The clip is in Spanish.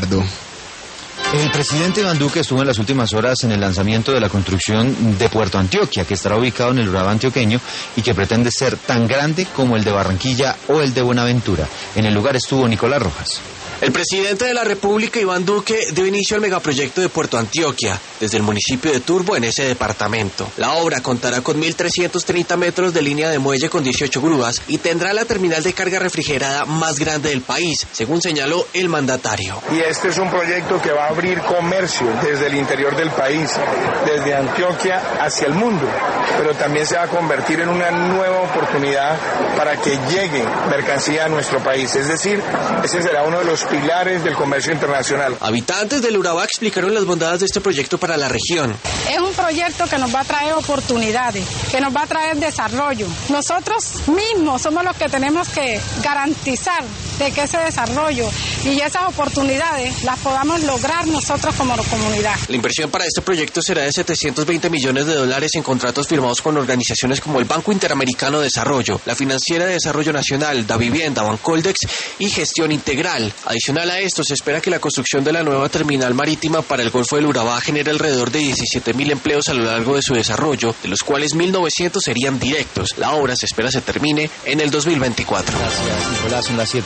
Eduardo. El presidente Iván Duque estuvo en las últimas horas en el lanzamiento de la construcción de Puerto Antioquia, que estará ubicado en el Urabá antioqueño y que pretende ser tan grande como el de Barranquilla o el de Buenaventura. En el lugar estuvo Nicolás Rojas. El presidente de la República, Iván Duque, dio inicio al megaproyecto de Puerto Antioquia, desde el municipio de Turbo en ese departamento. La obra contará con 1.330 metros de línea de muelle con 18 grúas y tendrá la terminal de carga refrigerada más grande del país, según señaló el mandatario. Y este es un proyecto que va a abrir comercio desde el interior del país, desde Antioquia hacia el mundo, pero también se va a convertir en una nueva oportunidad para que llegue mercancía a nuestro país. Es decir, ese será uno de los pilares del comercio internacional. Habitantes del Urabá explicaron las bondades de este proyecto para la región. Es un proyecto que nos va a traer oportunidades, que nos va a traer desarrollo. Nosotros mismos somos los que tenemos que garantizar de que ese desarrollo y esas oportunidades las podamos lograr nosotros como comunidad. La inversión para este proyecto será de $720 millones en contratos firmados con organizaciones como el Banco Interamericano de Desarrollo, la Financiera de Desarrollo Nacional, Da Vivienda, Bancoldex y Gestión Integral. Adicional a esto, se espera que la construcción de la nueva terminal marítima para el Golfo del Urabá genere alrededor de 17.000 empleos a lo largo de su desarrollo, de los cuales 1.900 serían directos. La obra se espera se termine en el 2024. Gracias, Nicolás. Son las 7.